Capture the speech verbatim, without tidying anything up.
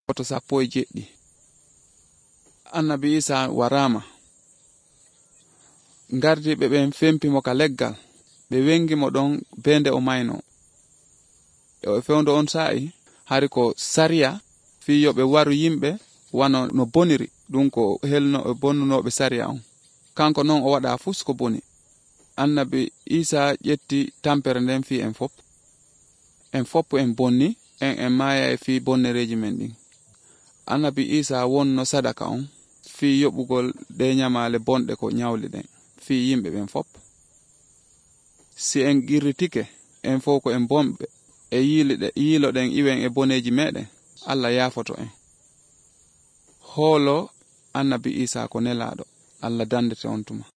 Oto sappo e jeɗɗi. Annabi Isa warama. Ngardiɓe ɓen fempi mo ka leggal, ɓe wengi mo ɗon bende o mayno. E fewndo on sa'i hari ko sariya fi yoɓe waru yimɓe wano no boniri, ɗum ko helno e bonnunoɓe sariya on. Kanko non o waɗa fus ko boni. Annabi Isa ƴetti tampere nden fi en fop. En fop en bonni, en en maya e fi bonnereji men ɗin. Annabi Isa wonno sadaka on fi yoɓugol de nyamale bonɗe ko nyawli ɗen fi yimɓe ɓen fop. Si en girritike en fo ko en bomɓe e yiliɗe yilo ɗen iwen e boneji meɗen, Allah yafoto en. Holo Annabi Isa ko nelaɗo. Allah dandete on tuma.